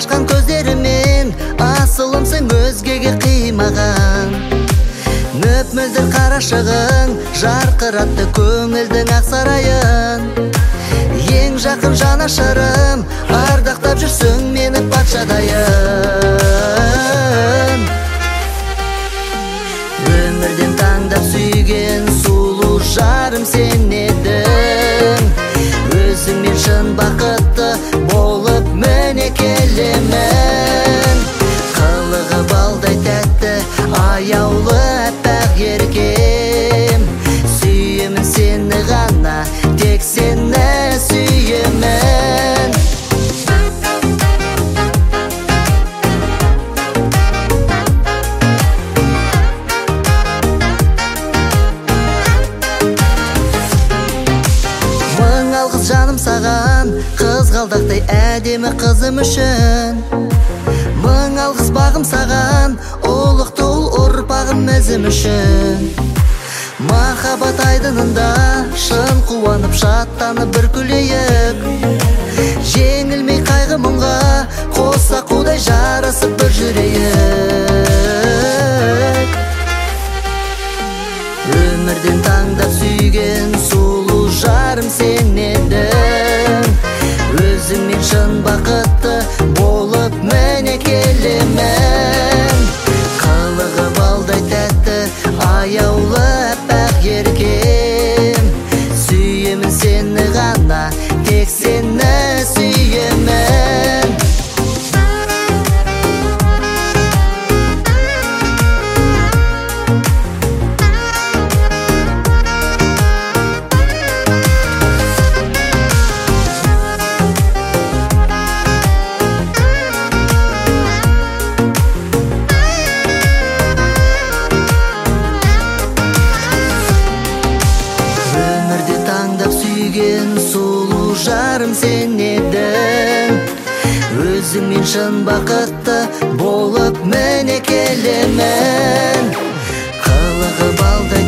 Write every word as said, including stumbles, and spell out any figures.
ашқан көздерімен асылымсың өзгеге қимаған. Мөп-мөлдір қарашығың жарқыратты көңілдің ақ сарайын. Ең жақын жанашырым ардақтап жүрсің мені патшадайын. Өмірден таңдап сүйген сұлу жарым сен едің. Өзіңмен шын бақытты болып міне келемін. Қылығы балдай тәтті аяулы әппақ еркем. Сүйемін сені ғана, тек сені сүйемін. Мың алғыс жаным саған, қызғалдақтай әдемі қызым үшін. Мың алғыс бағым саған, ұлықты ұл ұрпағым өзім үшін. Махаббат айдынында шын қуанып шаттанып бір күлейік. Жеңілмей қайғы мұңға қоса қудай жарасып бір жүрейік. Өмірден таңдап сүйген сұлу жарым сен едің. Өзіңмен шын бақытты болып міне келемін. Қылығы балдай тәтті аяулы әппақ еркем. Сүйемін сені ғана, тек сені сүйемін. Сүйген сұлу жарым сен едің. Өзіңмен шын бақытты болып міне келемін. Қылығы балдай